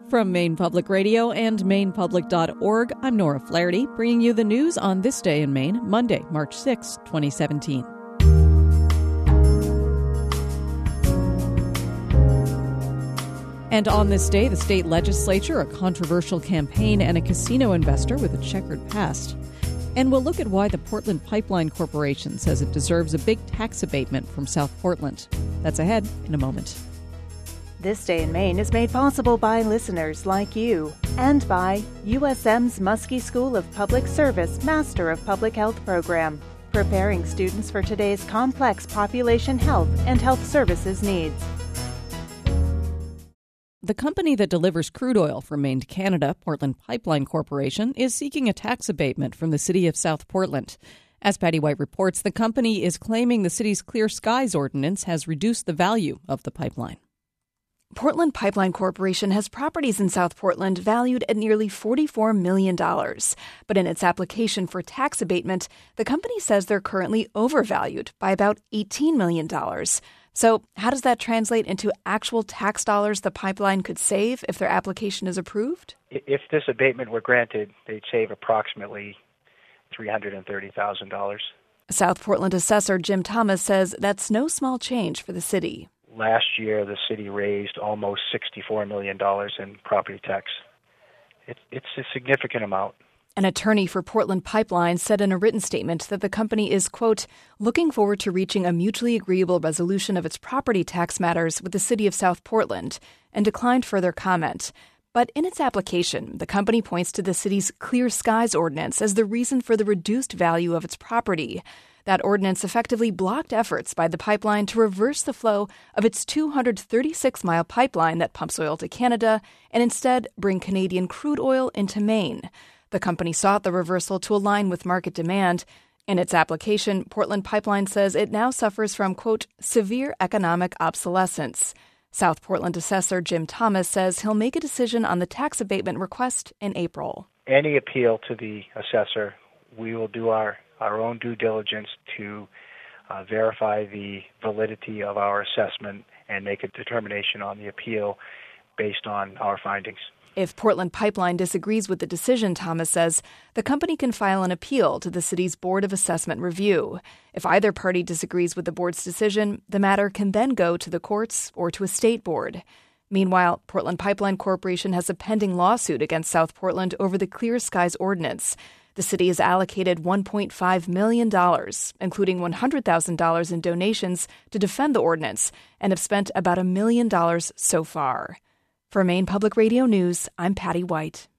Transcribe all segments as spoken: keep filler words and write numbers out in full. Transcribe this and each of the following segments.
From Maine Public Radio and maine public dot org, I'm Nora Flaherty, bringing you the news on this day in Maine, Monday, March sixth, twenty seventeen. And on this day, the state legislature, a controversial campaign, and a casino investor with a checkered past. And we'll look at why the Portland Pipeline Corporation says it deserves a big tax abatement from South Portland. That's ahead in a moment. This Day in Maine is made possible by listeners like you and by U S M's Muskie School of Public Service Master of Public Health program, preparing students for today's complex population health and health services needs. The company that delivers crude oil from Maine to Canada, Portland Pipeline Corporation, is seeking a tax abatement from the city of South Portland. As Patty White reports, the company is claiming the city's Clear Skies Ordinance has reduced the value of the pipeline. Portland Pipeline Corporation has properties in South Portland valued at nearly forty-four million dollars. But in its application for tax abatement, the company says they're currently overvalued by about eighteen million dollars. So how does that translate into actual tax dollars the pipeline could save if their application is approved? If this abatement were granted, they'd save approximately three hundred thirty thousand dollars. South Portland assessor Jim Thomas says that's no small change for the city. Last year, the city raised almost sixty-four million dollars in property tax. It, it's a significant amount. An attorney for Portland Pipeline said in a written statement that the company is, quote, looking forward to reaching a mutually agreeable resolution of its property tax matters with the city of South Portland, and declined further comment. But in its application, the company points to the city's Clear Skies Ordinance as the reason for the reduced value of its property. That ordinance effectively blocked efforts by the pipeline to reverse the flow of its two hundred thirty-six mile pipeline that pumps oil to Canada and instead bring Canadian crude oil into Maine. The company sought the reversal to align with market demand. In its application, Portland Pipeline says it now suffers from, quote, severe economic obsolescence. South Portland assessor Jim Thomas says he'll make a decision on the tax abatement request in April. Any appeal to the assessor, we will do our our own due diligence to uh, verify the validity of our assessment and make a determination on the appeal based on our findings. If Portland Pipeline disagrees with the decision, Thomas says, the company can file an appeal to the city's Board of Assessment Review. If either party disagrees with the board's decision, the matter can then go to the courts or to a state board. Meanwhile, Portland Pipeline Corporation has a pending lawsuit against South Portland over the Clear Skies Ordinance. The city has allocated one point five million dollars, including one hundred thousand dollars in donations, to defend the ordinance, and have spent about a million dollars so far. For Maine Public Radio News, I'm Patty White.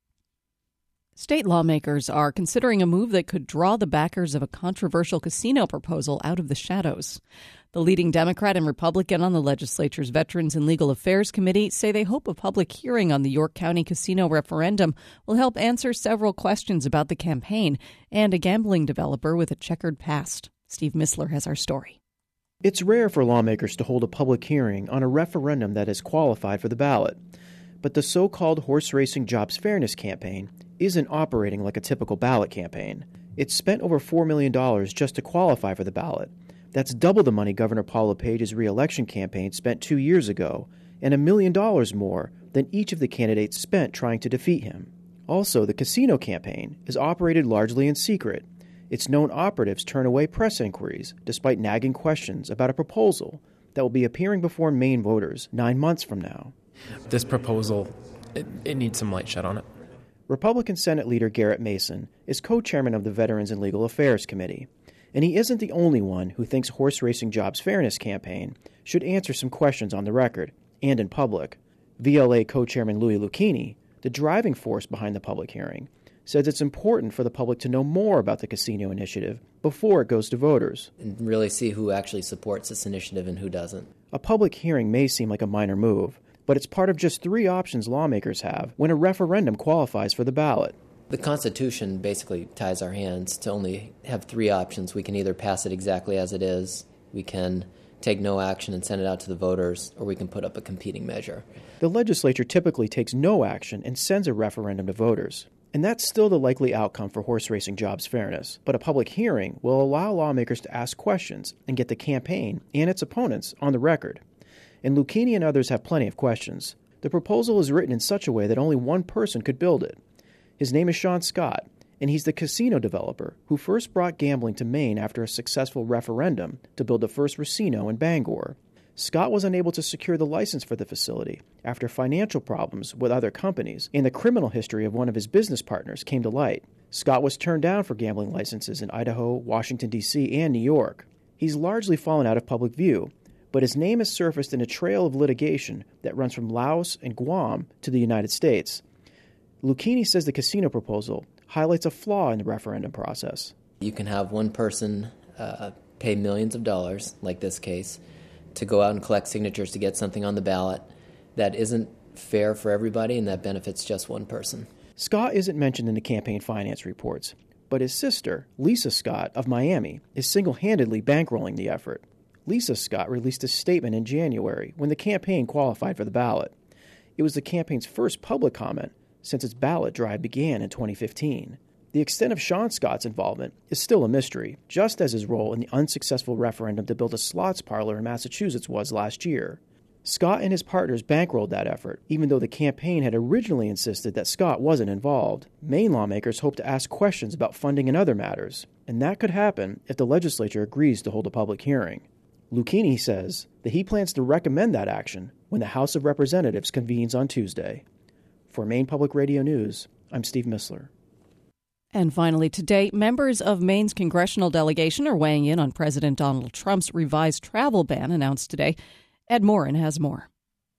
State lawmakers are considering a move that could draw the backers of a controversial casino proposal out of the shadows. The leading Democrat and Republican on the legislature's Veterans and Legal Affairs Committee say they hope a public hearing on the York County casino referendum will help answer several questions about the campaign and a gambling developer with a checkered past. Steve Missler has our story. It's rare for lawmakers to hold a public hearing on a referendum that is qualified for the ballot. But the so-called Horse Racing Jobs Fairness campaign isn't operating like a typical ballot campaign. It's spent over four million dollars just to qualify for the ballot. That's double the money Governor Paul LePage's re-election campaign spent two years ago, and a million dollars more than each of the candidates spent trying to defeat him. Also, the casino campaign is operated largely in secret. Its known operatives turn away press inquiries, despite nagging questions about a proposal that will be appearing before Maine voters nine months from now. This proposal, it, it needs some light shed on it. Republican Senate Leader Garrett Mason is co-chairman of the Veterans and Legal Affairs Committee. And he isn't the only one who thinks Horse Racing Jobs Fairness campaign should answer some questions on the record and in public. V L A co-chairman Louis Lucchini, the driving force behind the public hearing, says it's important for the public to know more about the casino initiative before it goes to voters. And really see who actually supports this initiative and who doesn't. A public hearing may seem like a minor move, but it's part of just three options lawmakers have when a referendum qualifies for the ballot. The Constitution basically ties our hands to only have three options. We can either pass it exactly as it is, we can take no action and send it out to the voters, or we can put up a competing measure. The legislature typically takes no action and sends a referendum to voters. And that's still the likely outcome for horse racing jobs fairness. But a public hearing will allow lawmakers to ask questions and get the campaign and its opponents on the record. And Lucchini and others have plenty of questions. The proposal is written in such a way that only one person could build it. His name is Sean Scott, and he's the casino developer who first brought gambling to Maine after a successful referendum to build the first casino in Bangor. Scott was unable to secure the license for the facility after financial problems with other companies, and the criminal history of one of his business partners came to light. Scott was turned down for gambling licenses in Idaho, Washington, D C, and New York. He's largely fallen out of public view, but his name has surfaced in a trail of litigation that runs from Laos and Guam to the United States. Lucchini says the casino proposal highlights a flaw in the referendum process. You can have one person uh, pay millions of dollars, like this case, to go out and collect signatures to get something on the ballot that isn't fair for everybody and that benefits just one person. Scott isn't mentioned in the campaign finance reports, but his sister, Lisa Scott of Miami, is single-handedly bankrolling the effort. Lisa Scott released a statement in January when the campaign qualified for the ballot. It was the campaign's first public comment since its ballot drive began in twenty fifteen. The extent of Sean Scott's involvement is still a mystery, just as his role in the unsuccessful referendum to build a slots parlor in Massachusetts was last year. Scott and his partners bankrolled that effort, even though the campaign had originally insisted that Scott wasn't involved. Maine lawmakers hope to ask questions about funding and other matters, and that could happen if the legislature agrees to hold a public hearing. Lucchini says that he plans to recommend that action when the House of Representatives convenes on Tuesday. For Maine Public Radio News, I'm Steve Missler. And finally today, members of Maine's congressional delegation are weighing in on President Donald Trump's revised travel ban announced today. Ed Morin has more.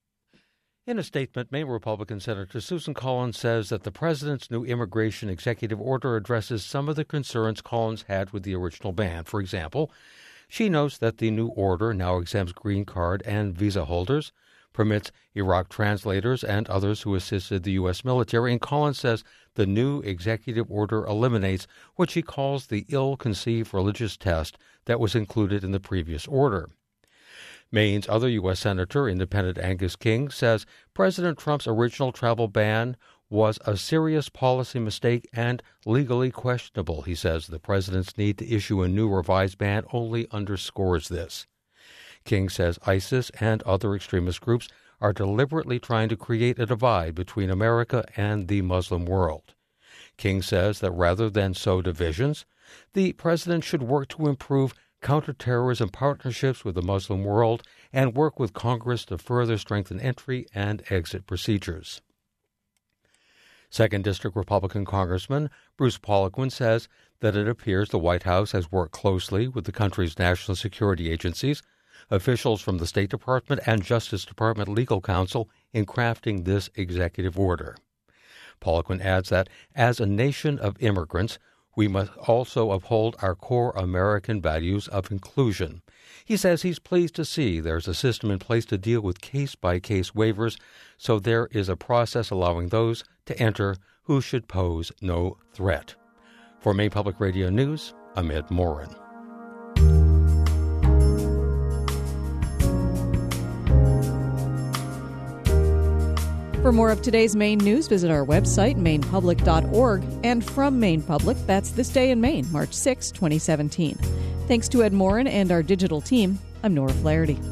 In a statement, Maine Republican Senator Susan Collins says that the president's new immigration executive order addresses some of the concerns Collins had with the original ban. For example, she notes that the new order now exempts green card and visa holders, permits Iraq translators and others who assisted the U S military, and Collins says the new executive order eliminates what she calls the ill-conceived religious test that was included in the previous order. Maine's other U S Senator, Independent Angus King, says President Trump's original travel ban was a serious policy mistake and legally questionable. He says the president's need to issue a new revised ban only underscores this. King says ISIS and other extremist groups are deliberately trying to create a divide between America and the Muslim world. King says that rather than sow divisions, the president should work to improve counterterrorism partnerships with the Muslim world and work with Congress to further strengthen entry and exit procedures. Second District Republican Congressman Bruce Poliquin says that it appears the White House has worked closely with the country's national security agencies, officials from the State Department and Justice Department legal counsel in crafting this executive order. Poliquin adds that as a nation of immigrants, we must also uphold our core American values of inclusion. He says he's pleased to see there's a system in place to deal with case-by-case waivers, so there is a process allowing those to enter who should pose no threat. For Maine Public Radio News, I'm Ed Morin. For more of today's Maine news, visit our website, maine public dot org. And from Maine Public, that's This Day in Maine, March sixth, twenty seventeen. Thanks to Ed Morin and our digital team, I'm Nora Flaherty.